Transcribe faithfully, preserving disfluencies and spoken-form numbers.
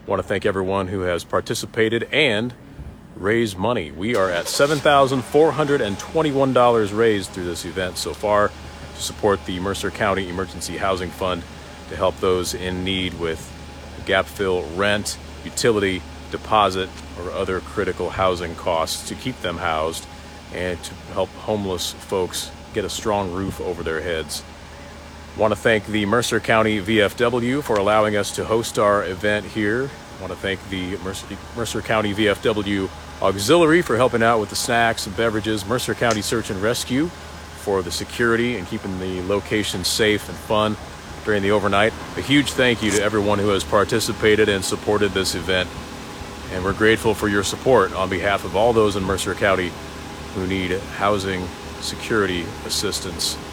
want to thank everyone who has participated and raised money. We are at seven thousand four hundred twenty-one dollars raised through this event so far to support the Mercer County Emergency Housing Fund to help those in need with gap fill rent, utility, deposit, or other critical housing costs to keep them housed and to help homeless folks get a strong roof over their heads. I want to thank the Mercer County V F W for allowing us to host our event here. I want to thank the Mercer, Mercer County V F W Auxiliary for helping out with the snacks and beverages, Mercer County Search and Rescue for the security and keeping the location safe and fun during the overnight. A huge thank you to everyone who has participated and supported this event. And we're grateful for your support on behalf of all those in Mercer County who need housing security assistance.